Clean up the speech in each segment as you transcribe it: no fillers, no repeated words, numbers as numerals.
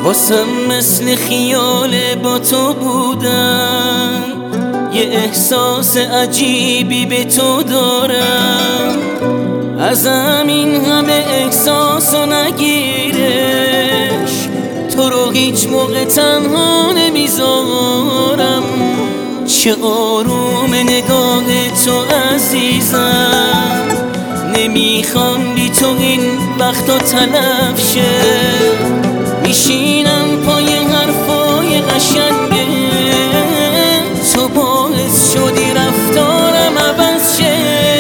واسم مثل خیال با تو بودن، یه احساس عجیبی به تو دارم. ازم این همه احساسو نگیرش، تو رو هیچ موقع تنها نمیذارم. چه آروم نگاه تو عزیزم، نمیخوام بی تو این وقتا تلف شه. میشینم پای حرفای قشنگه، تو باعث شدی رفتارم عوض شه.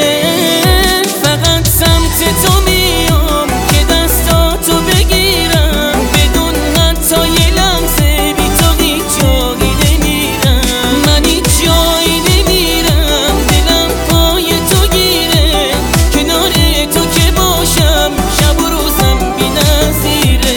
فقط سمت تو میام که دستاتو بگیرم، بدون حتی یه لحظه بی تو هیچ جایی نمیرم. من هیچ جایی نمیرم، دلم پای تو گیره. کنار تو که باشم شب و روزم بی نظیره.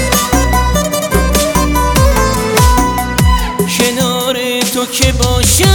کنار تو که باشم